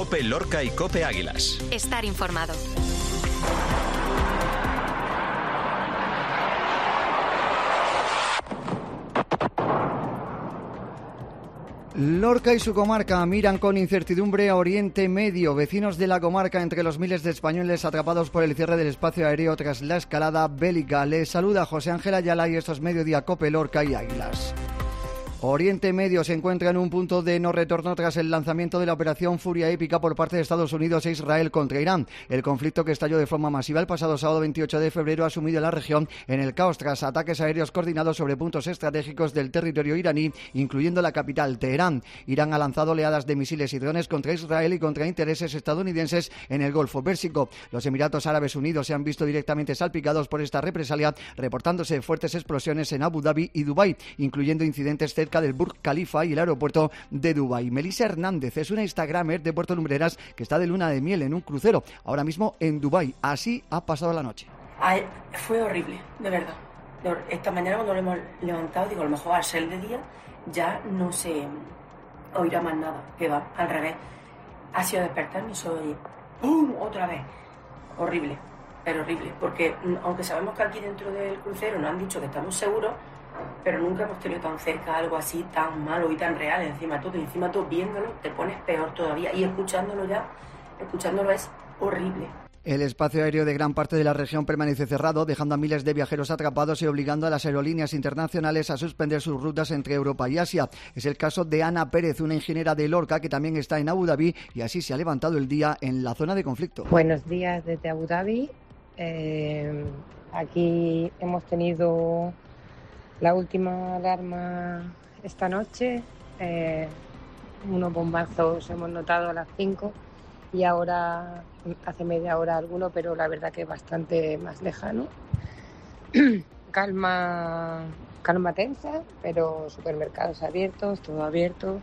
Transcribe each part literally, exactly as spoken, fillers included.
COPE Lorca y COPE Águilas. Estar informado. Lorca y su comarca miran con incertidumbre a Oriente Medio. Vecinos de la comarca, entre los miles de españoles atrapados por el cierre del espacio aéreo tras la escalada bélica. Les saluda José Ángel Ayala y esto es Mediodía COPE Lorca y Águilas. Oriente Medio se encuentra en un punto de no retorno tras el lanzamiento de la operación Furia Épica por parte de Estados Unidos e Israel contra Irán. El conflicto, que estalló de forma masiva el pasado sábado veintiocho de febrero, ha sumido a la región en el caos tras ataques aéreos coordinados sobre puntos estratégicos del territorio iraní, incluyendo la capital, Teherán. Irán ha lanzado oleadas de misiles y drones contra Israel y contra intereses estadounidenses en el Golfo Pérsico. Los Emiratos Árabes Unidos se han visto directamente salpicados por esta represalia, reportándose fuertes explosiones en Abu Dhabi y Dubái, incluyendo incidentes cerca del Burj Khalifa y el aeropuerto de Dubái. Melissa Hernández es una instagramer de Puerto Lumbreras que está de luna de miel en un crucero, ahora mismo en Dubái. Así ha pasado la noche. Ay, fue horrible, de verdad. Esta mañana cuando lo hemos levantado, digo, a lo mejor al ser de día ya no se oirá más nada, que va, al revés. Ha sido despertarme y solo oye ¡pum! Otra vez. Horrible, pero horrible, porque aunque sabemos que aquí dentro del crucero nos han dicho que estamos seguros, pero nunca hemos tenido tan cerca algo así tan malo y tan real encima todo, y encima todo viéndolo te pones peor todavía, y escuchándolo ya, escuchándolo es horrible. El espacio aéreo de gran parte de la región permanece cerrado, dejando a miles de viajeros atrapados y obligando a las aerolíneas internacionales a suspender sus rutas entre Europa y Asia. Es el caso de Ana Pérez, una ingeniera de Lorca que también está en Abu Dhabi, y así se ha levantado el día en la zona de conflicto. Buenos días desde Abu Dhabi. Eh, aquí hemos tenido la última alarma esta noche, eh, unos bombazos hemos notado a las cinco y ahora hace media hora alguno, pero la verdad que es bastante más lejano. calma, calma tensa, pero supermercados abiertos, todo abierto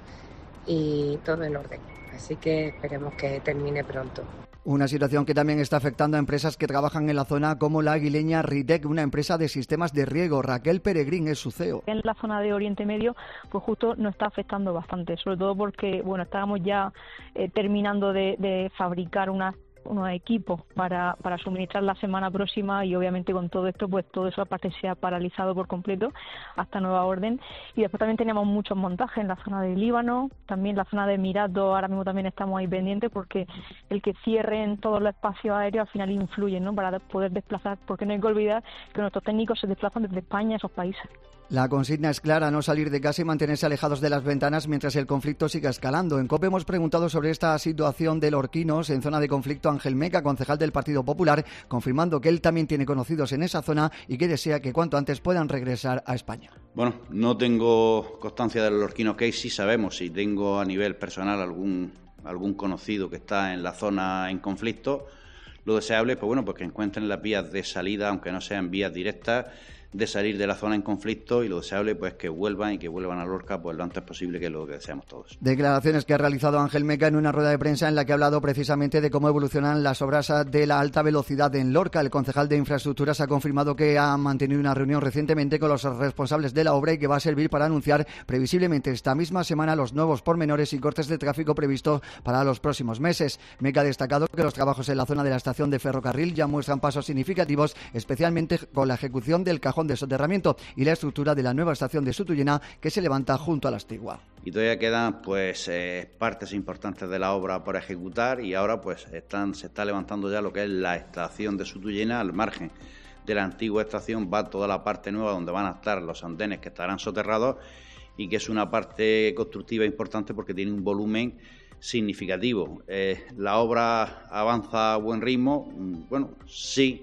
y todo en orden. Así que esperemos que termine pronto. Una situación que también está afectando a empresas que trabajan en la zona, como la aguileña Ritec, una empresa de sistemas de riego. Raquel Peregrín es su C E O. En la zona de Oriente Medio, pues justo nos está afectando bastante, sobre todo porque, bueno, estábamos ya eh, terminando de, de fabricar unas unos equipos para, para suministrar la semana próxima, y obviamente con todo esto pues todo eso aparte se ha paralizado por completo hasta nueva orden. Y después también teníamos muchos montajes en la zona de Líbano, también la zona de Emiratos, ahora mismo también estamos ahí pendientes porque el que cierren todos los espacios aéreos al final influye, ¿no?, para poder desplazar, porque no hay que olvidar que nuestros técnicos se desplazan desde España a esos países. La consigna es clara: no salir de casa y mantenerse alejados de las ventanas mientras el conflicto siga escalando. En COPE hemos preguntado sobre esta situación de lorquinos en zona de conflicto a Ángel Meca, concejal del Partido Popular, confirmando que él también tiene conocidos en esa zona y que desea que cuanto antes puedan regresar a España. Bueno, no tengo constancia de los lorquinos que hay, sí sabemos, si tengo a nivel personal algún, algún conocido que está en la zona en conflicto. Lo deseable, pues bueno, pues que encuentren las vías de salida, aunque no sean vías directas, de salir de la zona en conflicto, y lo deseable pues que vuelvan y que vuelvan a Lorca pues lo antes posible, que es lo que deseamos todos. Declaraciones que ha realizado Ángel Meca en una rueda de prensa en la que ha hablado precisamente de cómo evolucionan las obras de la alta velocidad en Lorca. El concejal de Infraestructuras ha confirmado que ha mantenido una reunión recientemente con los responsables de la obra y que va a servir para anunciar previsiblemente esta misma semana los nuevos pormenores y cortes de tráfico previstos para los próximos meses. Meca ha destacado que los trabajos en la zona de la estación de ferrocarril ya muestran pasos significativos, especialmente con la ejecución del cajón de soterramiento y la estructura de la nueva estación de Sutuyena, que se levanta junto a la Astigua. Y todavía quedan pues eh, partes importantes de la obra por ejecutar, y ahora pues están se está levantando ya lo que es la estación de Sutuyena. Al margen de la antigua estación va toda la parte nueva donde van a estar los andenes que estarán soterrados, y que es una parte constructiva importante porque tiene un volumen significativo. Eh, la obra avanza a buen ritmo, bueno, sí,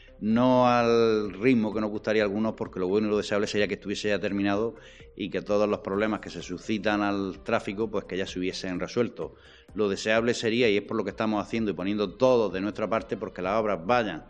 no al ritmo que nos gustaría a algunos, porque lo bueno y lo deseable sería que estuviese ya terminado y que todos los problemas que se suscitan al tráfico pues que ya se hubiesen resuelto. Lo deseable sería, y es por lo que estamos haciendo y poniendo todo de nuestra parte, porque las obras vayan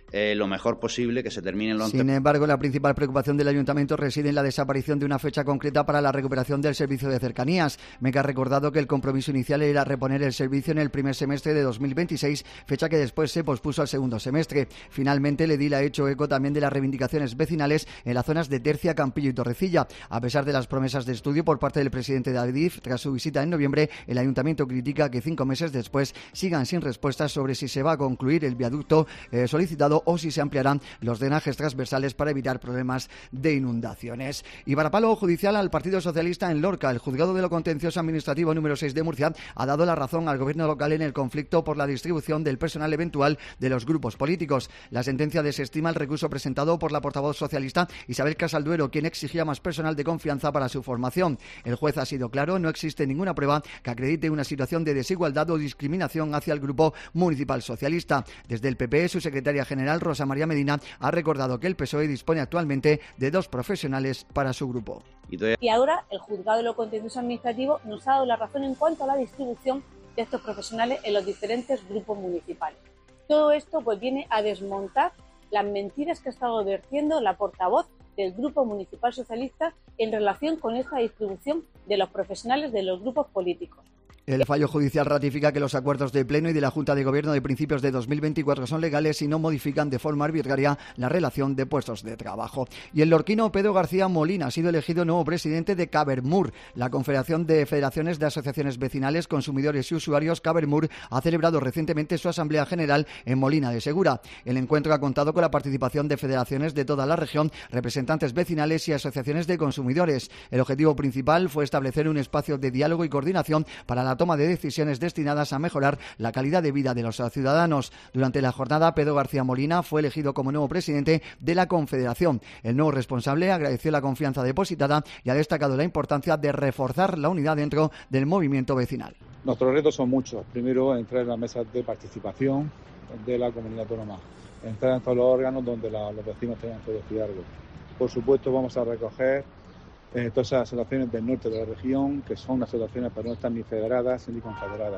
eh, lo mejor posible, que se termine lo antes. Sin embargo, la principal preocupación del Ayuntamiento reside en la desaparición de una fecha concreta para la recuperación del servicio de cercanías. Meca ha recordado que el compromiso inicial era reponer el servicio en el primer semestre de dos mil veintiséis, fecha que después se pospuso al segundo semestre. Finalmente, el edil ha hecho eco también de las reivindicaciones vecinales en las zonas de Tercia, Campillo y Torrecilla. A pesar de las promesas de estudio por parte del presidente de Adif, tras su visita en noviembre, el Ayuntamiento critica que cinco meses después sigan sin respuestas sobre si se va a concluir el viaducto eh, solicitado o si se ampliarán los drenajes transversales para evitar problemas de inundaciones. Y varapalo judicial al Partido Socialista en Lorca. El juzgado de lo contencioso administrativo número seis de Murcia ha dado la razón al gobierno local en el conflicto por la distribución del personal eventual de los grupos políticos. La sentencia desestima el recurso presentado por la portavoz socialista Isabel Casalduero, quien exigía más personal de confianza para su formación. El juez ha sido claro, no existe ninguna prueba que acredite una situación de desigualdad o discriminación hacia el grupo municipal socialista. Desde el P P, su secretaria general, Rosa María Medina, ha recordado que el P S O E dispone actualmente de dos profesionales para su grupo. Y ahora el juzgado de lo contencioso administrativo nos ha dado la razón en cuanto a la distribución de estos profesionales en los diferentes grupos municipales. Todo esto pues viene a desmontar las mentiras que ha estado vertiendo la portavoz del Grupo Municipal Socialista en relación con esta distribución de los profesionales de los grupos políticos. El fallo judicial ratifica que los acuerdos de Pleno y de la Junta de Gobierno de principios de dos mil veinticuatro son legales y no modifican de forma arbitraria la relación de puestos de trabajo. Y el lorquino Pedro García Molina ha sido elegido nuevo presidente de Cabermur. La Confederación de Federaciones de Asociaciones Vecinales, Consumidores y Usuarios Cabermur ha celebrado recientemente su Asamblea General en Molina de Segura. El encuentro ha contado con la participación de federaciones de toda la región, representantes vecinales y asociaciones de consumidores. El objetivo principal fue establecer un espacio de diálogo y coordinación para la toma de decisiones destinadas a mejorar la calidad de vida de los ciudadanos. Durante la jornada, Pedro García Molina fue elegido como nuevo presidente de la Confederación. El nuevo responsable agradeció la confianza depositada y ha destacado la importancia de reforzar la unidad dentro del movimiento vecinal. Nuestros retos son muchos. Primero, entrar en las mesas de participación de la comunidad autónoma, entrar en todos los órganos donde la, los vecinos tengan que decir algo. Por supuesto, vamos a recoger Eh, todas esas asociaciones del norte de la región, que son asociaciones pero no están ni federadas ni confederadas.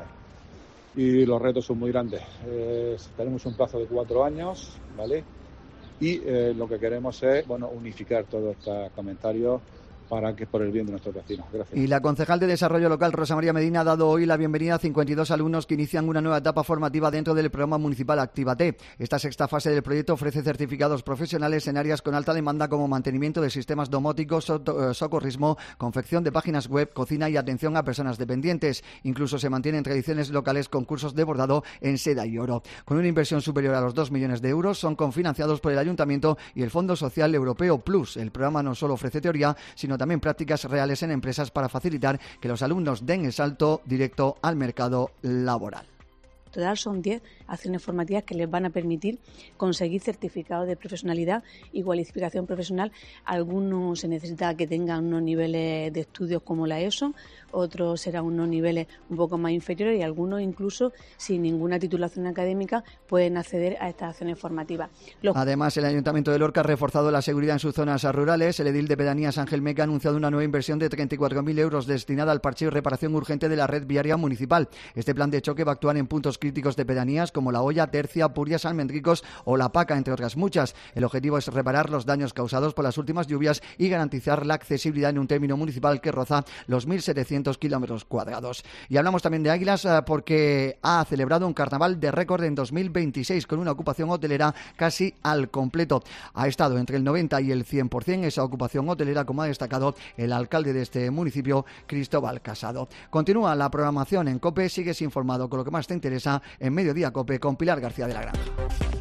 Y los retos son muy grandes. Eh, tenemos un plazo de cuatro años, ¿vale? Y eh, lo que queremos es, bueno, unificar todos estos comentarios para que por el bien de nuestros vecinos. Gracias. Y la concejal de Desarrollo Local, Rosa María Medina, ha dado hoy la bienvenida a cincuenta y dos alumnos que inician una nueva etapa formativa dentro del programa municipal Actívate. Esta sexta fase del proyecto ofrece certificados profesionales en áreas con alta demanda como mantenimiento de sistemas domóticos, socorrismo, confección de páginas web, cocina y atención a personas dependientes. Incluso se mantienen tradiciones locales con cursos de bordado en seda y oro. Con una inversión superior a los dos millones de euros, son confinanciados por el Ayuntamiento y el Fondo Social Europeo Plus. El programa no solo ofrece teoría, sino también prácticas reales en empresas para facilitar que los alumnos den el salto directo al mercado laboral. En total son diez acciones formativas que les van a permitir conseguir certificados de profesionalidad y cualificación profesional. Algunos se necesita que tengan unos niveles de estudios como la ESO, otros serán unos niveles un poco más inferiores y algunos incluso sin ninguna titulación académica pueden acceder a estas acciones formativas. Los... Además, el Ayuntamiento de Lorca ha reforzado la seguridad en sus zonas rurales. El edil de Pedanías, Ángel Meca, ha anunciado una nueva inversión de treinta y cuatro mil euros destinada al parcheo y reparación urgente de la red viaria municipal. Este plan de choque va a actuar en puntos críticos de pedanías como La Hoya, Tercia, Purias, Almendricos o La Paca, entre otras muchas. El objetivo es reparar los daños causados por las últimas lluvias y garantizar la accesibilidad en un término municipal que roza los mil setecientos kilómetros cuadrados. Y hablamos también de Águilas porque ha celebrado un carnaval de récord en dos mil veintiséis con una ocupación hotelera casi al completo. Ha estado entre el noventa y el cien por ciento esa ocupación hotelera, como ha destacado el alcalde de este municipio, Cristóbal Casado. Continúa la programación en COPE, sigues informado con lo que más te interesa en Mediodía COPE con Pilar García de la Granja.